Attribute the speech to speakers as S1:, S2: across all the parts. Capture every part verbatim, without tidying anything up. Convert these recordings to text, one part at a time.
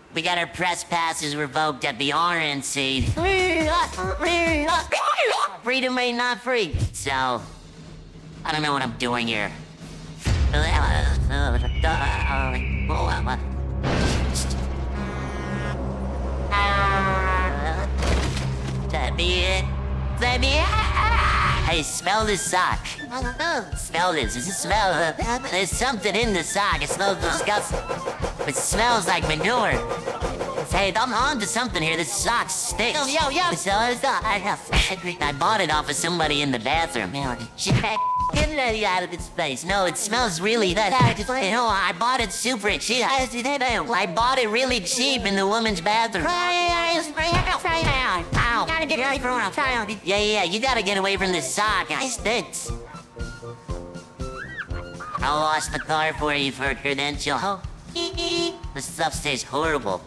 S1: We got our press passes revoked at the R N C. Freedom ain't not free. So, I don't know what I'm doing here. That be it? That be it? Hey, smell this sock. Smell this. Does it smell? There's something in the sock. It smells disgusting. It smells like manure. Hey, I'm on to something here. This sock stinks. Yo, yo, yo. So, I bought it off of somebody in the bathroom. Get it out of this place. No, it smells really that. You know, I bought it super cheap. I bought it really cheap in the woman's bathroom. Yeah, yeah, you gotta get away from this sock. It stinks. I lost the car for you for a credential. This stuff tastes horrible.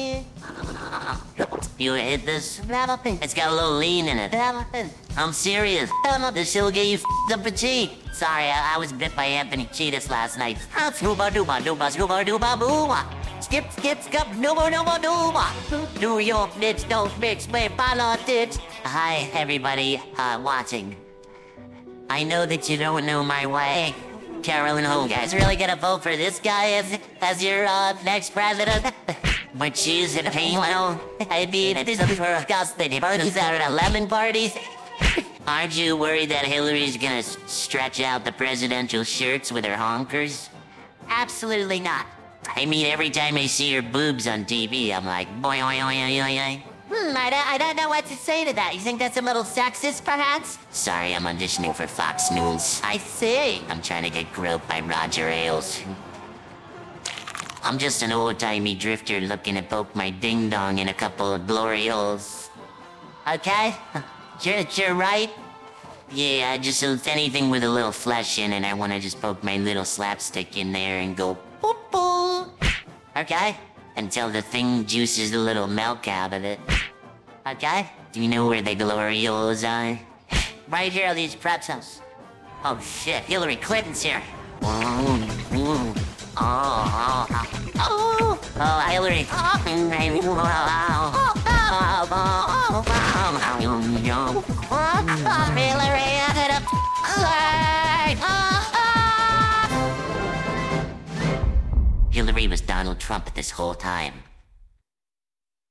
S1: You hit this? It's got a little lean in it. I'm serious. This shit'll get you f***ed up a cheek. Sorry, I, I was bit by Anthony Cheetahs last night. Scooba dooba dooba scooba dooba booba. Skip, skip, skip, dooba dooba dooba. New York Knicks don't mix with politics. Hi, everybody uh, watching. I know that you don't know my way. Carolyn Hogan. You guys really gonna vote for this guy as, as your uh, next president? But she's in a well, I mean, it is for a custody parties out at lemon parties. Aren't you worried that Hillary's gonna stretch out the presidential shirts with her honkers? Absolutely not. I mean, every time I see her boobs on T V, I'm like, boy, oy, oy, oy, oy, oy. Hmm, I don't, I don't know what to say to that. You think that's a little sexist, perhaps? Sorry, I'm auditioning for Fox News. I see. I'm trying to get groped by Roger Ailes. I'm just an old-timey drifter looking to poke my ding-dong in a couple of glory holes. Okay? You're, you're right. Yeah, just anything with a little flesh in it. I want to just poke my little slapstick in there and go boop boop. Okay? Until the thing juices a little milk out of it. Okay? Do you know where the glory holes are? Right here are these pretzels. Oh shit, Hillary Clinton's here. Oh, oh, oh, oh, oh, Hillary. Oh, Hillary, Hillary was Donald Trump this whole time.